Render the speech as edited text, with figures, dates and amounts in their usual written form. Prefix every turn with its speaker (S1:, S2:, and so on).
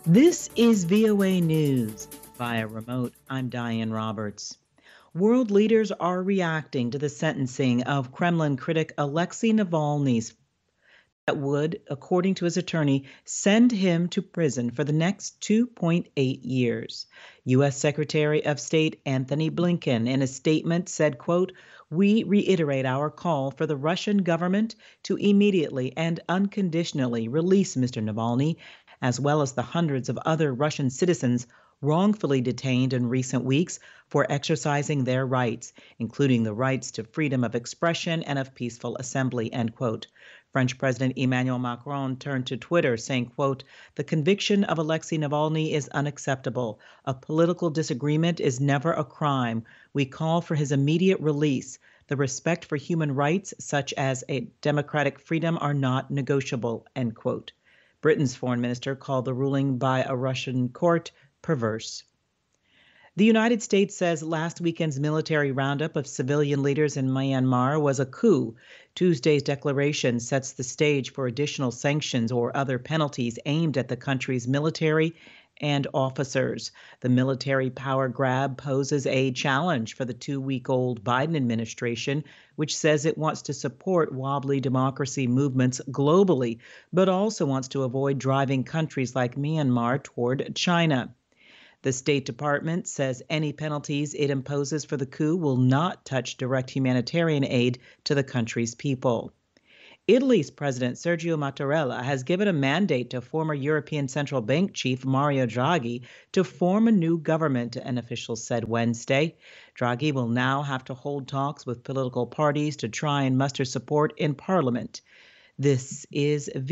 S1: This is VOA News. Via remote, I'm Diane Roberts. World leaders are reacting to the sentencing of Kremlin critic Alexei Navalny that would, according to his attorney, send him to prison for the next 2.8 years. U.S. Secretary of State Antony Blinken, in a statement, said, quote, "We reiterate our call for the Russian government to immediately and unconditionally release Mr. Navalny, as well as the hundreds of other Russian citizens wrongfully detained in recent weeks for exercising their rights, including the rights to freedom of expression and of peaceful assembly," end quote. French President Emmanuel Macron turned to Twitter saying, quote, "The conviction of Alexei Navalny is unacceptable. A political disagreement is never a crime. We call for his immediate release. The respect for human rights, such as a democratic freedom, are not negotiable," end quote. Britain's foreign minister called the ruling by a Russian court perverse. The United States says last weekend's military roundup of civilian leaders in Myanmar was a coup. Tuesday's declaration sets the stage for additional sanctions or other penalties aimed at the country's military and officers. The military power grab poses a challenge for the 2-week-old Biden administration, which says it wants to support wobbly democracy movements globally, but also wants to avoid driving countries like Myanmar toward China. The State Department says any penalties it imposes for the coup will not touch direct humanitarian aid to the country's people. Italy's President Sergio Mattarella has given a mandate to former European Central Bank chief Mario Draghi to form a new government, an official said Wednesday. Draghi will now have to hold talks with political parties to try and muster support in parliament. This is